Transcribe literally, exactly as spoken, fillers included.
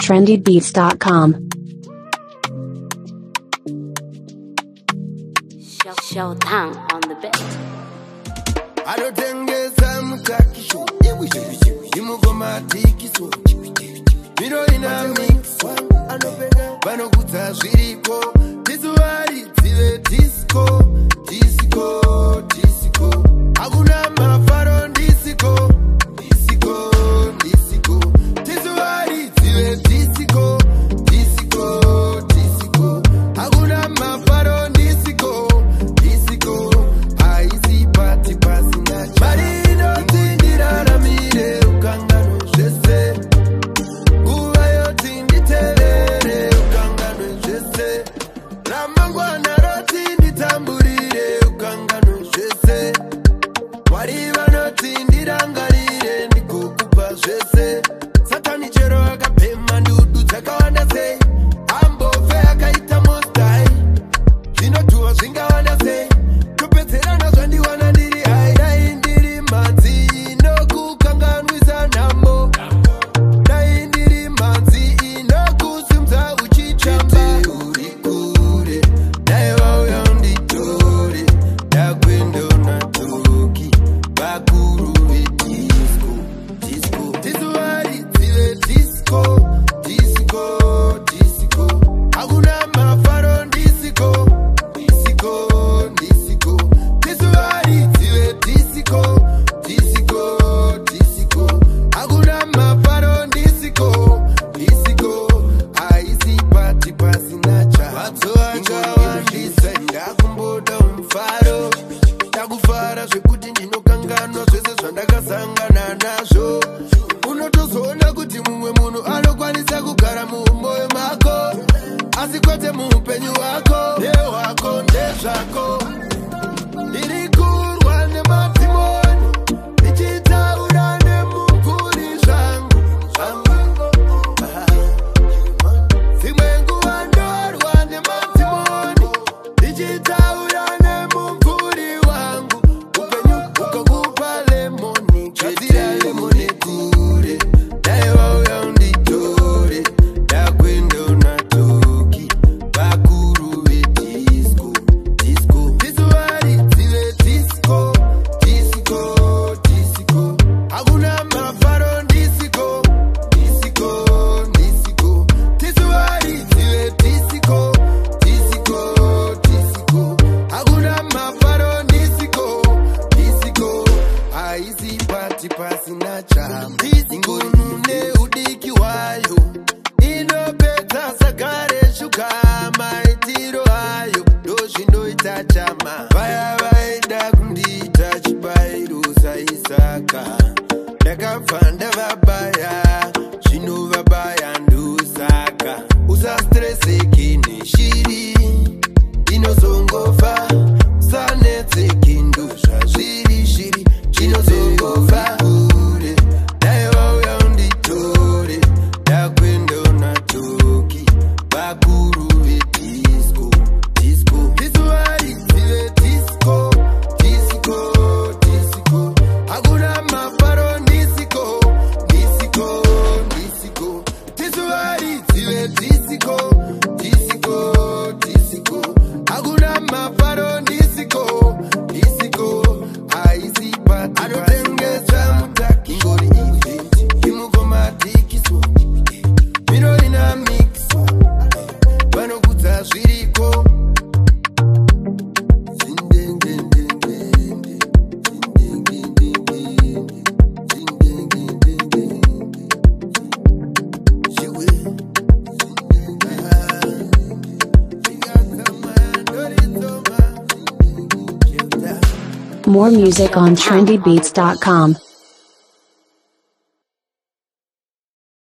trendy beats dot com. Showtime on the beat. Anotengeza mutakisho imugomatikiswa miro ina mixwa vanokudza zviriko tisuvari dzive disco disco disco hakuna mafaro disco disco disco tisuvari dzive disco disco disco hakuna mafaro disco disco haisi pati pasina marino tindira mire ukangano zvese nguva yotinditerere ukangano zvese ramangwana rotinditamburire ukangano zvese mwari vanotindirangarire ndikukupa zvese satani chero akapema ndudu dzakawanda sei ambofe akaita mostai zvinotuwa zvingawanda sei topedzerana zvandiwana ndiri haidai ndiri mhanzi inokukanganwisa nhamo dai ndiri mhanzi inokusimudza uchichamba uri kure dai vauya unditore ndakwendona toki vakuru vedisco disco tisuvari dzive disco disco disco hakuna mafaro disco disco disco tisuvari dzive disco disco disco hakuna mafaro disco disco haisi pati pasina cha vatsoachawandisa ndakumboda umufaro ndakufara zvekuti ndinokanganwa zvese zvandakasangana nazvo unotozoona kuti mumwe munhu anokwanisa kugara mumoyo mako asi kwete muupenyu hwako nehwako ndezvako ndiri kurwa nematimoni ndichitaura nemumvuri zvangu zvangu dzimwe nguva ndorwa nematimoni ndichitaura nemumvuri wangu upenyu ukakupa lemoni gadzira lemoni kure dai vauya unditore ndakwendona toki vakuru vedisco disco tisuvari dzive disco disco disco hakuna mafaro disco disco disco tisuvari dzive disco disco disco hakuna mafaro disco disco haisi pati pasina chama disco nune udiki wayo inopedza sagare shuka maitiro ayo ndozvinoita chama vaya vaida kundiita chibairo saisaka ndakabva ndavabaya zvinovabaya ndosaka usastreseke neshiri inozongofa usanetseke ndozvazviri shiri chinozongofa kure dai vauya unditore ndakwendona toki vakuru vedisco disco tisuvari dzive disco disco disco hakuna mafaro disco disco disco tisuvari dzive disco disco disco hakuna mafaro disco disco haisi pati anotengesa mutakingori event imugomatikiswa miro ina mixwa vanokudza zviriko More music on trendy beats dot com.